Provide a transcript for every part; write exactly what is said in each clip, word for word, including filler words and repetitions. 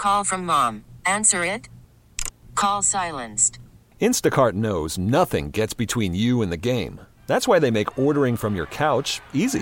Call from mom. Answer it. Call silenced. Instacart knows nothing gets between you and the game. That's why they make ordering from your couch easy.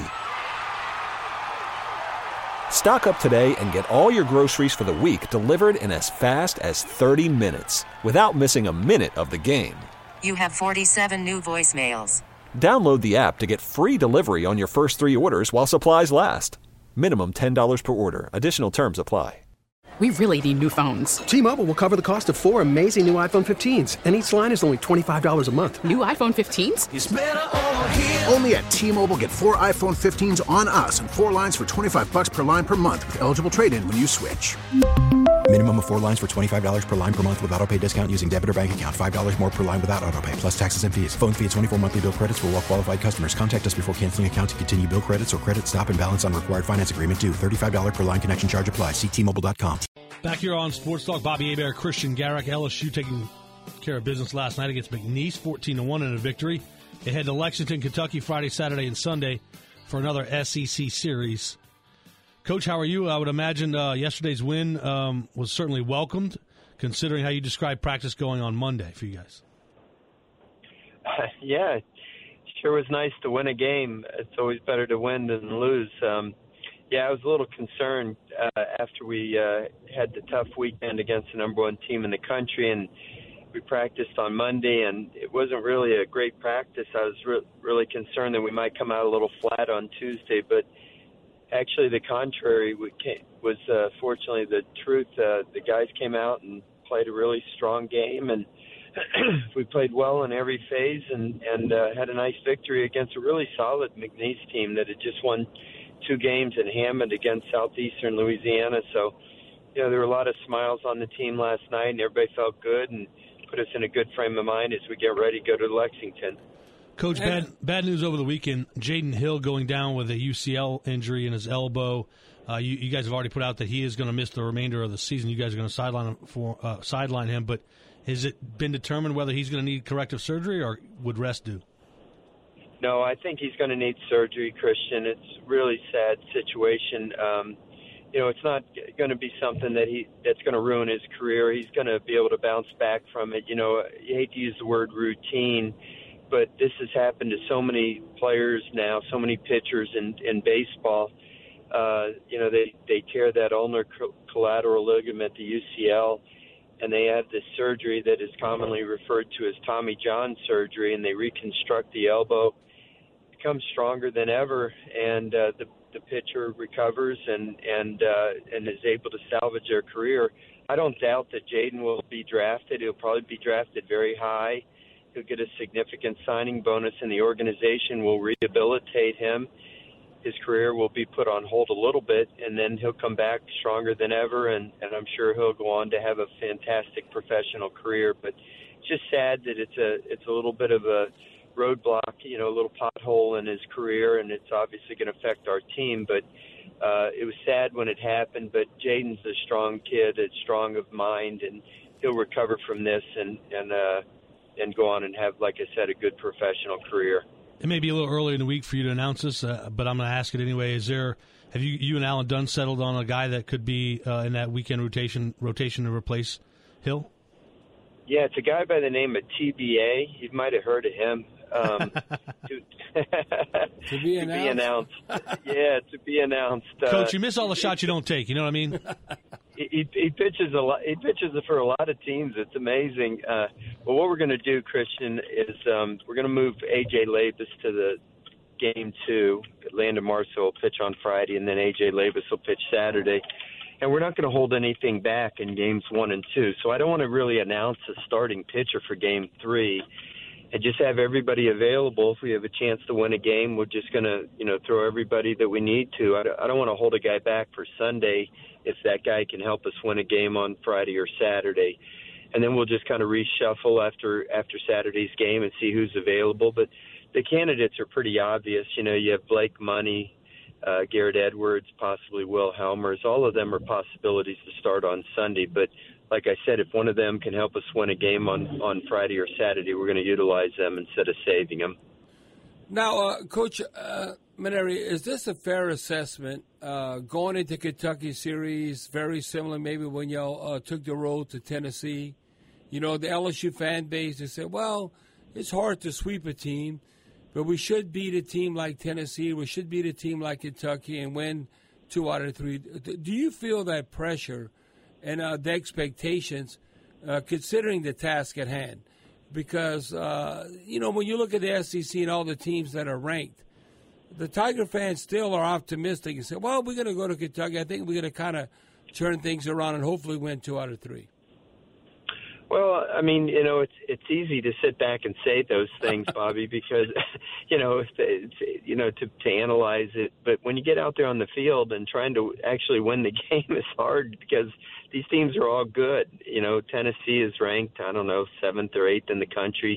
Stock up today and get all your groceries for the week delivered in as fast as thirty minutes without missing a minute of the game. You have forty-seven new voicemails. Download the app to get free delivery on your first three orders while supplies last. Minimum ten dollars per order. Additional terms apply. We really need new phones. T-Mobile will cover the cost of four amazing new iPhone fifteens, and each line is only twenty-five dollars a month. New iPhone fifteens? It's better over here. Only at T-Mobile, get four iPhone fifteens on us and four lines for twenty-five bucks per line per month with eligible trade-in when you switch. Minimum of four lines for twenty-five dollars per line per month with autopay discount using debit or bank account. five dollars more per line without autopay, plus taxes and fees. Phone fee at twenty-four monthly bill credits for well-qualified customers. Contact us before canceling account to continue bill credits or credit stop and balance on required finance agreement due. thirty-five dollars per line connection charge applies. See T Mobile dot com. Back here on Sports Talk, Bobby Hebert, Christian Garrick, L S U taking care of business last night against McNeese, fourteen to one in a victory. They head to Lexington, Kentucky, Friday, Saturday, and Sunday for another S E C series. Coach, how are you? I would imagine uh, yesterday's win um, was certainly welcomed, considering how you described practice going on Monday for you guys. Uh, yeah, it sure was nice to win a game. It's always better to win than lose. Um, yeah, I was a little concerned uh, after we uh, had the tough weekend against the number one team in the country, and we practiced on Monday, and it wasn't really a great practice. I was re- really concerned that we might come out a little flat on Tuesday, but actually the contrary was uh, fortunately the truth. Uh, the guys came out and played a really strong game, and we played well in every phase and, and uh, had a nice victory against a really solid McNeese team that had just won two games in Hammond against Southeastern Louisiana. So, you know, there were a lot of smiles on the team last night, and everybody felt good and put us in a good frame of mind as we get ready to go to Lexington. Coach, bad, bad news over the weekend. Jaden Hill going down with a U C L injury in his elbow. Uh, you, you guys have already put out that he is going to miss the remainder of the season. You guys are going to sideline him for uh, sideline him, but has it been determined whether he's going to need corrective surgery or would rest do? No, I think he's going to need surgery, Christian. It's a really sad situation. Um, you know, it's not going to be something that he that's going to ruin his career. He's going to be able to bounce back from it. You know, you hate to use the word routine, but this has happened to so many players now, so many pitchers in, in baseball. Uh, you know, they, they tear that ulnar collateral ligament, the U C L, and they have this surgery that is commonly referred to as Tommy John surgery, and they reconstruct the elbow, becomes stronger than ever, and uh, the, the pitcher recovers and, and, uh, and is able to salvage their career. I don't doubt that Jaden will be drafted. He'll probably be drafted very high. He'll get a significant signing bonus, and the organization will rehabilitate him. His career will be put on hold a little bit, and then he'll come back stronger than ever, and, and I'm sure he'll go on to have a fantastic professional career. But it's just sad that it's a it's a little bit of a roadblock, you know, a little pothole in his career, and it's obviously going to affect our team. But uh, it was sad when it happened, but Jaden's a strong kid, it's strong of mind, and he'll recover from this and, and, uh, and go on and have, like I said, a good professional career. It may be a little early in the week for you to announce this, uh, but I'm going to ask it anyway. Is there have you you and Alan Dunn settled on a guy that could be uh, in that weekend rotation rotation to replace Hill? Yeah, it's a guy by the name of T B A. You might have heard of him. Um, to, to be announced. to be announced. Yeah, to be announced. Coach, uh, you miss all the shots you don't take. You know what I mean? He, he pitches a lot. He pitches for a lot of teams. It's amazing. Uh, but what we're going to do, Christian, is um, we're going to move A J Labus to the game two. Landon Marcel will pitch on Friday, and then A J Labus will pitch Saturday. And we're not going to hold anything back in games one and two. So I don't want to really announce a starting pitcher for game three and just have everybody available. If we have a chance to win a game, we're just going to, you know, throw everybody that we need to. I don't, I don't want to hold a guy back for Sunday if that guy can help us win a game on Friday or Saturday. And then we'll just kind of reshuffle after after Saturday's game and see who's available. But the candidates are pretty obvious. You know, you have Blake Money, uh, Garrett Edwards, possibly Will Helmers. All of them are possibilities to start on Sunday. But like I said, if one of them can help us win a game on, on Friday or Saturday, we're going to utilize them instead of saving them. Now, uh, Coach, uh, Mainieri, is this a fair assessment? Uh, going into Kentucky series, very similar maybe when y'all uh, took the road to Tennessee. You know, the L S U fan base, they said, well, it's hard to sweep a team, but we should beat a team like Tennessee. We should beat a team like Kentucky and win two out of three. Do you feel that pressure and uh, the expectations, uh, considering the task at hand? Because, uh, you know, when you look at the S E C and all the teams that are ranked, the Tiger fans still are optimistic and say, well, we're going to go to Kentucky. I think we're going to kind of turn things around and hopefully win two out of three. Well, I mean, you know, it's it's easy to sit back and say those things, Bobby, because, you know, it's, it's, you know, to, to analyze it. But when you get out there on the field and trying to actually win the game is hard because these teams are all good. You know, Tennessee is ranked, I don't know, seventh or eighth in the country.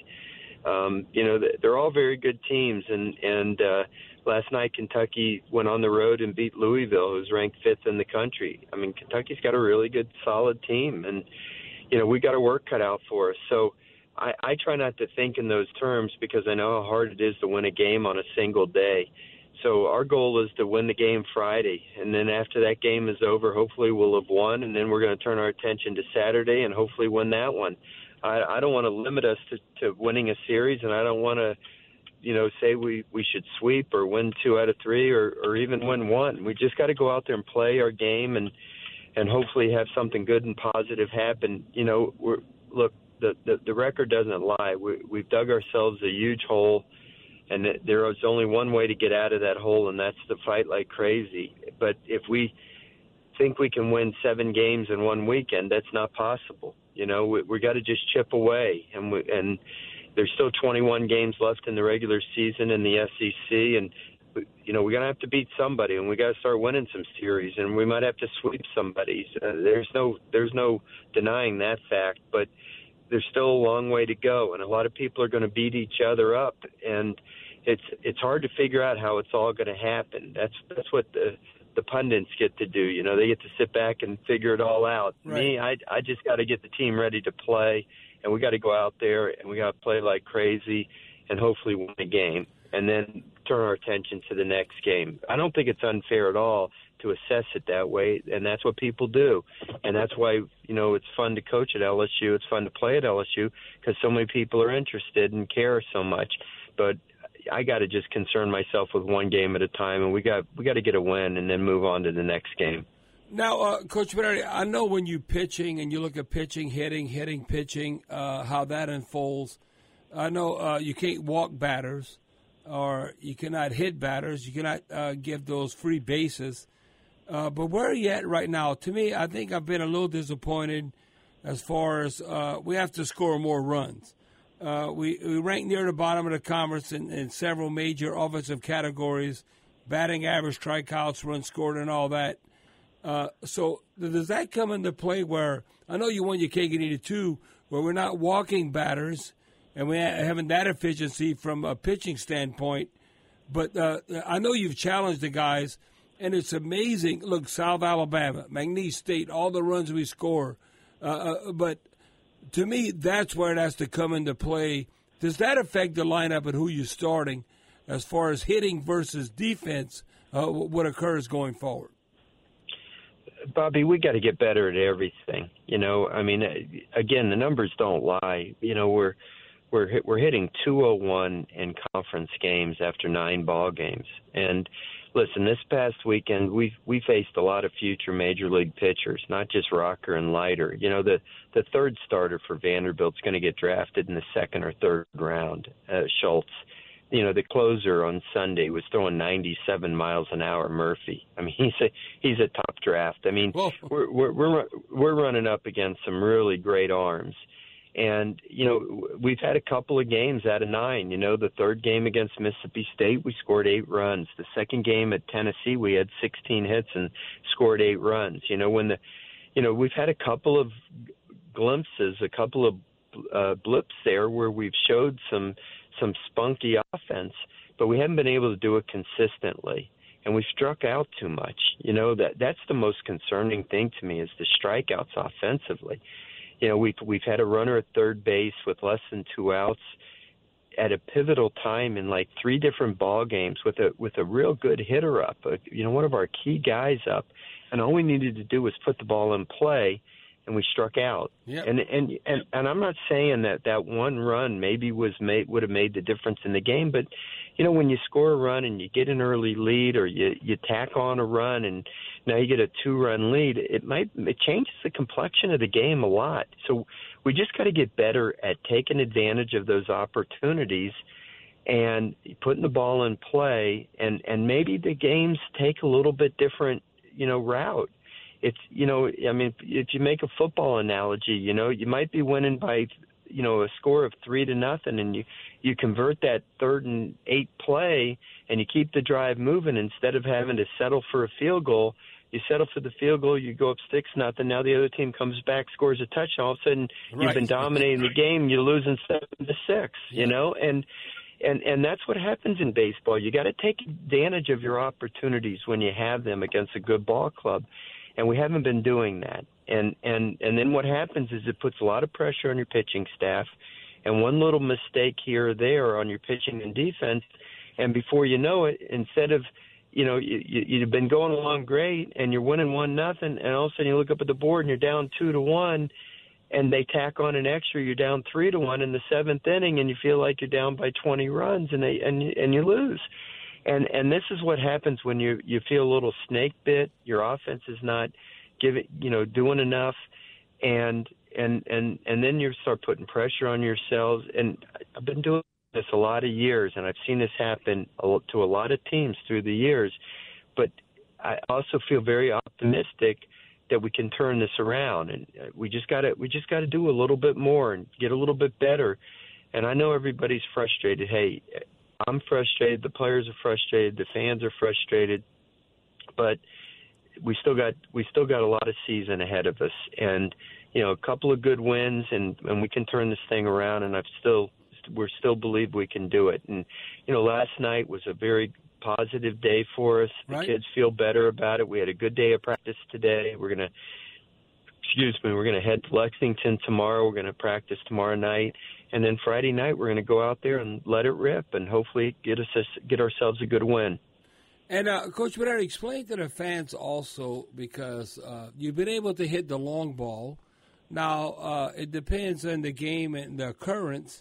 Um, you know, they're all very good teams. And, and uh, last night Kentucky went on the road and beat Louisville, who's ranked fifth in the country. I mean, Kentucky's got a really good, solid team. And, you know, we got our work cut out for us. So I, I try not to think in those terms because I know how hard it is to win a game on a single day. So our goal is to win the game Friday. And then after that game is over, hopefully we'll have won. And then we're going to turn our attention to Saturday and hopefully win that one. I, I don't want to limit us to, to winning a series, and I don't want to, you know, say we, we should sweep or win two out of three or, or even win one. We just got to go out there and play our game and and hopefully have something good and positive happen. You know, we're, look, the, the, the record doesn't lie. We, we've dug ourselves a huge hole, and there is only one way to get out of that hole, and that's to fight like crazy. But if we think we can win seven games in one weekend, that's not possible. You know, we, we got to just chip away, and we, and there's still twenty-one games left in the regular season in the S E C, and you know, we're going to have to beat somebody, and we got to start winning some series, and we might have to sweep somebody. Uh, there's no there's no denying that fact, but there's still a long way to go, and a lot of people are going to beat each other up, and it's it's hard to figure out how it's all going to happen. That's that's what the the pundits get to do. You know, they get to sit back and figure it all out. Right. Me, I I just got to get the team ready to play, and we got to go out there and we got to play like crazy, and hopefully win a game, and then turn our attention to the next game. I don't think it's unfair at all to assess it that way, and that's what people do. And that's why, you know, it's fun to coach at L S U. It's fun to play at L S U because so many people are interested and care so much. But I got to just concern myself with one game at a time, and we got we got to get a win and then move on to the next game. Now, uh, Coach Mainieri, I know when you're pitching and you look at pitching, hitting, hitting, pitching, uh, how that unfolds. I know uh, you can't walk batters, or you cannot hit batters. You cannot uh, give those free bases. Uh, but where are you at right now? To me, I think I've been a little disappointed as far as uh, we have to score more runs. Uh, we, we rank near the bottom of the conference in, in several major offensive categories, batting average, strikeouts, runs scored, and all that. Uh, so does that come into play where I know you won your cake and eat it too, where we're not walking batters and we're having that efficiency from a pitching standpoint. But uh, I know you've challenged the guys, and it's amazing. Look, South Alabama, McNeese State, all the runs we score. Uh, uh, but to me, that's where it has to come into play. Does that affect the lineup and who you're starting as far as hitting versus defense, uh, what occurs going forward? Bobby, we got to get better at everything. You know, I mean, again, the numbers don't lie. You know, we're we're we're hitting two oh one in conference games after nine ball games. And listen, this past weekend we we faced a lot of future major league pitchers, not just Rocker and Leiter. You know, the the third starter for Vanderbilt's going to get drafted in the second or third round, uh, Schultz. You know, the closer on Sunday was throwing ninety-seven miles an hour, Murphy. I mean, he's a he's a top draft. I mean, we're we're we're we're running up against some really great arms, and you know, we've had a couple of games out of nine. You know, the third game against Mississippi State, we scored eight runs. The second game at Tennessee, we had sixteen hits and scored eight runs. You know, when the, you know, we've had a couple of glimpses, a couple of uh, blips there where we've showed some. some spunky offense, but we haven't been able to do it consistently, and we struck out too much. You know, that that's the most concerning thing to me is the strikeouts offensively. You know, we've we've had a runner at third base with less than two outs at a pivotal time in like three different ball games with a with a real good hitter up, uh, you know, one of our key guys up, and all we needed to do was put the ball in play, and we struck out. Yep. And, and and and I'm not saying that that one run maybe was made would have made the difference in the game, but you know, when you score a run and you get an early lead, or you you tack on a run and now you get a two-run lead, it might it changes the complexion of the game a lot. So we just got to get better at taking advantage of those opportunities and putting the ball in play, and and maybe the games take a little bit different, you know, route. It's, you know, I mean, if you make a football analogy, you know, you might be winning by, you know, a score of three to nothing, and you, you convert that third and eight play, and you keep the drive moving instead of having to settle for a field goal. You settle for the field goal, you go up six nothing. Now the other team comes back, scores a touchdown. All of a sudden, Right. you've been dominating the game. You're losing seven to six. You know, and and and that's what happens in baseball. You got to take advantage of your opportunities when you have them against a good ball club. And we haven't been doing that. And, and and then what happens is it puts a lot of pressure on your pitching staff, and one little mistake here or there on your pitching and defense, and before you know it, instead of, you know, you, you, you've been going along great and you're winning one nothing, and all of a sudden you look up at the board and you're down two to one, and they tack on an extra, you're down three to one in the seventh inning, and you feel like you're down by twenty runs, and they and and you lose. And and this is what happens when you, you feel a little snake bit. Your offense is not giving, you know, doing enough, and and and and then you start putting pressure on yourselves. And I've been doing this a lot of years, and I've seen this happen to a lot of teams through the years. But I also feel very optimistic that we can turn this around, and we just got to we just got to do a little bit more and get a little bit better. And I know everybody's frustrated. Hey, I'm frustrated. The players are frustrated. The fans are frustrated. But we still got we still got a lot of season ahead of us, and you know, a couple of good wins, and, and we can turn this thing around. And I've still we're still believe we can do it. And you know, last night was a very positive day for us. The Right. kids feel better about it. We had a good day of practice today. We're gonna excuse me. We're gonna head to Lexington tomorrow. We're gonna practice tomorrow night. And then Friday night, we're going to go out there and let it rip, and hopefully get us get ourselves a good win. And uh, Coach Bernard, explain to the fans also, because uh, you've been able to hit the long ball. Now uh, it depends on the game and the occurrence,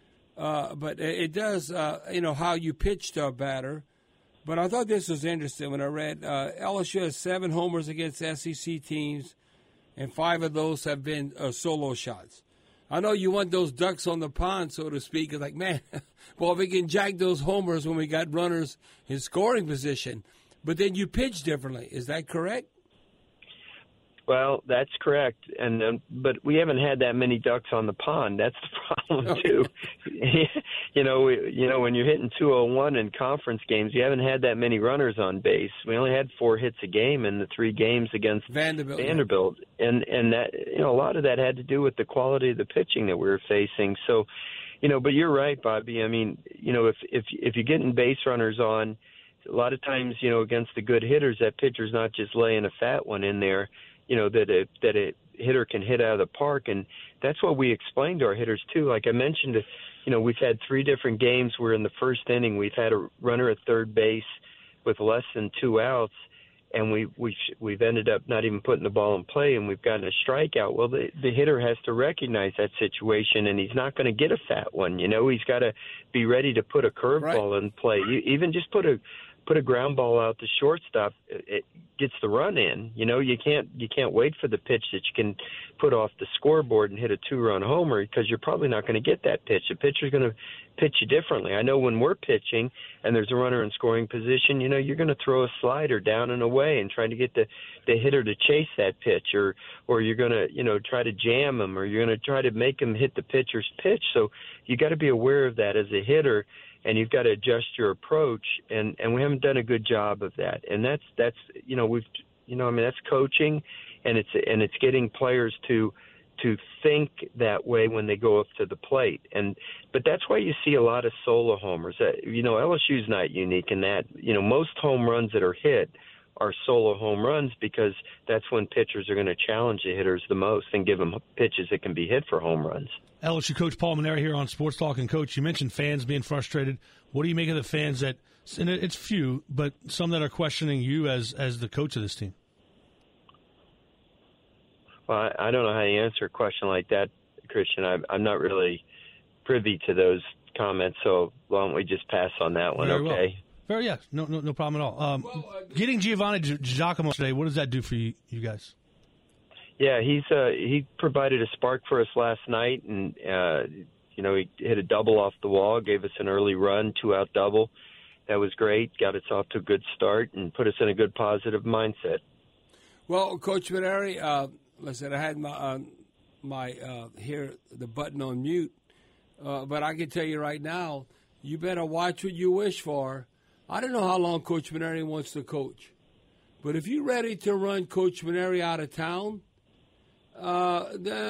uh, but it does, uh, you know, how you pitch to a batter. But I thought this was interesting when I read uh, L S U has seven homers against S E C teams, and five of those have been uh, solo shots. I know you want those ducks on the pond, so to speak. It's like, man, well, if we can jack those homers when we got runners in scoring position. But then you pitch differently. Is that correct? Well, that's correct, and um, but we haven't had that many ducks on the pond. That's the problem Okay. too. you know, we, you know, when you're hitting two oh one in conference games, you haven't had that many runners on base. We only had four hits a game in the three games against Vanderbilt. Vanderbilt, and and that, you know, a lot of that had to do with the quality of the pitching that we were facing. So, you know, but you're right, Bobby. I mean, you know, if if if you're getting base runners on, a lot of times, you know, against the good hitters, that pitcher's not just laying a fat one in there, you know, that a, that a hitter can hit out of the park. And that's what we explained to our hitters, too. Like I mentioned, you know, we've had three different games where in the first inning we've had a runner at third base with less than two outs, and we, we, we've ended up not even putting the ball in play, and we've gotten a strikeout. Well, the, the hitter has to recognize that situation, and he's not going to get a fat one. You know, he's got to be ready to put a curveball Right. in play. You, even just put a put a ground ball out to shortstop, it gets the run in. You know, you can't you can't wait for the pitch that you can put off the scoreboard and hit a two-run homer, because you're probably not going to get that pitch. The pitcher's going to pitch you differently. I know when we're pitching and there's a runner in scoring position, you know, you're going to throw a slider down and away and try to get the, the hitter to chase that pitch, or or you're going to, you know, try to jam him, or you're going to try to make him hit the pitcher's pitch. So you got to be aware of that as a hitter, and you've got to adjust your approach, and, and we haven't done a good job of that. And that's, that's, you know, we've, you know, I mean, that's coaching, and it's, and it's getting players to, to think that way when they go up to the plate. And, but that's why you see a lot of solo homers. Uh, you know, L S U's not unique in that, you know, most home runs that are hit are solo home runs, because that's when pitchers are going to challenge the hitters the most and give them pitches that can be hit for home runs. L S U coach Paul Mainieri here on Sports Talk. And, Coach, you mentioned fans being frustrated. What do you make of the fans that, and it's few, but some that are questioning you as, as the coach of this team? Well, I, I don't know how you answer a question like that, Christian. I, I'm not really privy to those comments, so why don't we just pass on that one, Very okay? Well. Very, yeah, no, no, no problem at all. Um, well, uh, getting Giovanni Gi- Giacomo today, what does that do for you, you guys? Yeah, he's uh, he provided a spark for us last night, and uh, you know, he hit a double off the wall, gave us an early run, two-out double. That was great. Got us off to a good start and put us in a good positive mindset. Well, Coach Mainieri, uh, listen, I had my uh, my uh, here the button on mute, uh, but I can tell you right now, you better watch what you wish for. I don't know how long Coach Mainieri wants to coach, but if you're ready to run Coach Mainieri out of town, uh,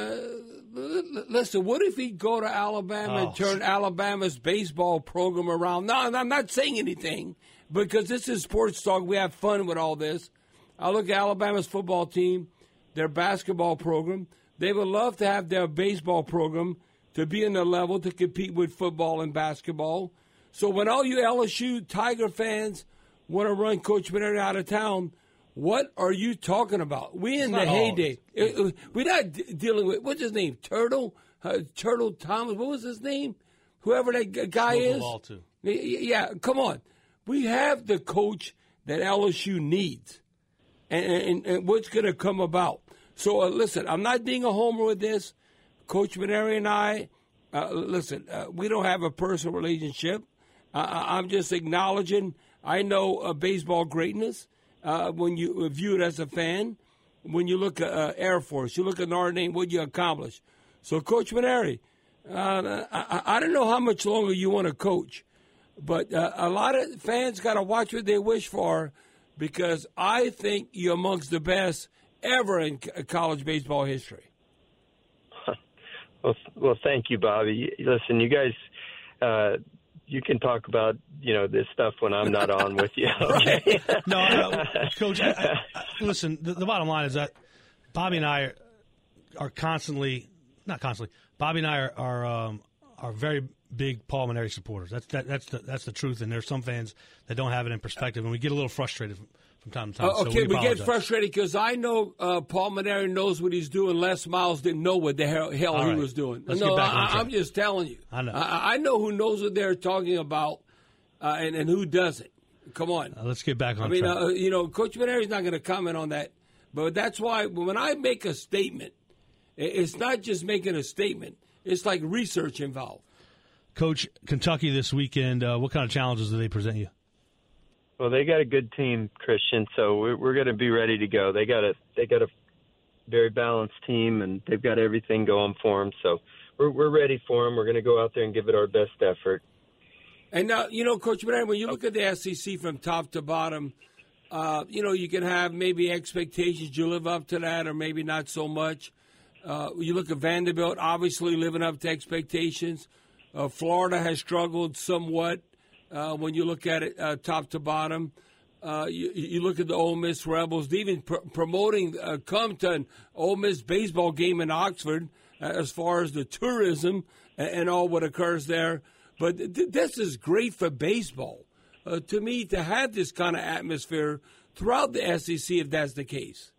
the, listen, what if he'd go to Alabama oh. and turn Alabama's baseball program around? No, I'm not saying anything, because this is Sports Talk. We have fun with all this. I look at Alabama's football team, their basketball program. They would love to have their baseball program to be in the level to compete with football and basketball. So when all you L S U Tiger fans want to run Coach Mainieri out of town, what are you talking about? We in the heyday. It, we're not d- dealing with, what's his name, Turtle? Uh, Turtle Thomas, what was his name? Whoever that g- guy Smoke is. The ball too. Yeah, come on. We have the coach that L S U needs. And, and, and what's going to come about. So, uh, listen, I'm not being a homer with this. Coach Mainieri and I, uh, listen, uh, we don't have a personal relationship. Uh, I'm just acknowledging I know uh, baseball greatness uh, when you view it as a fan. When you look at uh, Air Force, you look at Notre Dame, what you accomplish. So, Coach Mainieri, uh, I, I don't know how much longer you want to coach, but uh, a lot of fans got to watch what they wish for, because I think you're amongst the best ever in college baseball history. Well, well, thank you, Bobby. Listen, you guys, uh, you can talk about, you know, this stuff when I'm not on with you. Okay? no, no, Coach. I, I, listen, the, the bottom line is that Bobby and I are, are constantly, not constantly. Bobby and I are are, um, are very big Paul Mainieri supporters. That's that, that's the that's the truth. And there's some fans that don't have it in perspective, and we get a little frustrated from, from time to time. Uh, okay, so we, we get frustrated because I know uh, Paul Mainieri knows what he's doing. Les Miles didn't know what the hell, hell All he right. was doing. Let's no, get back on I, track. I'm just telling you. I know. I, I know who knows what they're talking about uh, and, and who doesn't. Come on. Uh, let's get back on I mean, track. uh, you know, Coach Mainieri's not going to comment on that. But that's why when I make a statement, it's not just making a statement. It's like research involved. Coach, Kentucky this weekend, uh, what kind of challenges do they present you? Well, they got a good team, Christian, so we're, we're going to be ready to go. They got a they got a very balanced team, and they've got everything going for them. So we're we're ready for them. We're going to go out there and give it our best effort. And now, you know, Coach Mainieri, when you look at the S E C from top to bottom, uh, you know, you can have maybe expectations. You live up to that, or maybe not so much. Uh, you look at Vanderbilt, obviously living up to expectations. Uh, Florida has struggled somewhat uh, when you look at it uh, top to bottom. Uh, you, you look at the Ole Miss Rebels, they even pr- promoting uh, come to an Ole Miss baseball game in Oxford uh, as far as the tourism and, and all what occurs there. But th- this is great for baseball. Uh, to me, to have this kind of atmosphere throughout the S E C, if that's the case.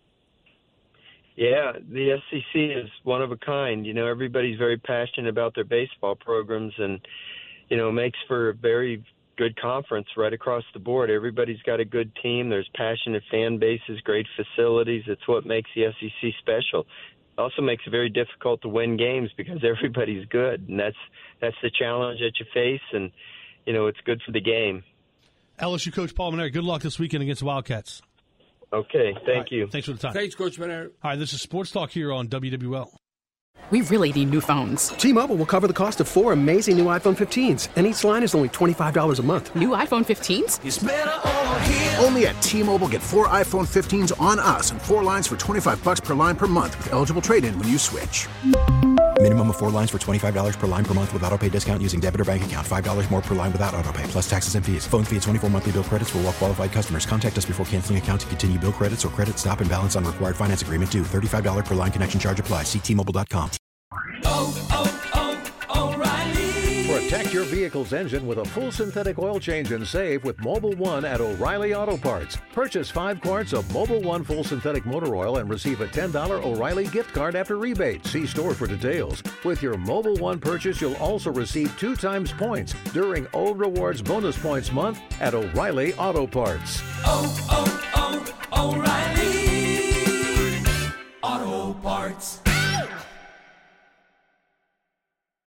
Yeah, the S E C is one of a kind. You know, everybody's very passionate about their baseball programs, and, you know, makes for a very good conference right across the board. Everybody's got a good team. There's passionate fan bases, great facilities. It's what makes the S E C special. It also makes it very difficult to win games because everybody's good, and that's that's the challenge that you face, and, you know, it's good for the game. L S U coach Paul Mainieri, good luck this weekend against the Wildcats. Okay, thank right, you. Thanks for the time. Thanks, Coach Mainieri. All right, this is Sports Talk here on W W L. We really need new phones. T-Mobile will cover the cost of four amazing new iPhone fifteens, and each line is only twenty-five dollars a month. New iPhone fifteens? It's better over here. Only at T-Mobile, get four iPhone fifteens on us and four lines for twenty-five bucks per line per month with eligible trade-in when you switch. Minimum of four lines for twenty-five dollars per line per month with auto pay discount using debit or bank account. five dollars more per line without auto pay, plus taxes and fees. Phone fee at twenty-four monthly bill credits for well qualified customers. Contact us before canceling account to continue bill credits or credit stop and balance on required finance agreement due. thirty-five dollars per line connection charge applies. See T Mobile dot com. Oh, oh, oh, O'Reilly. Protect your vehicle's engine with a full synthetic oil change and save with Mobil one at O'Reilly Auto Parts. Purchase five quarts of Mobil one full synthetic motor oil and receive a ten dollars O'Reilly gift card after rebate. See store for details. With your Mobil one purchase, you'll also receive two times points during O Rewards Bonus Points Month at O'Reilly Auto Parts. Oh, oh, oh, O'Reilly Auto Parts.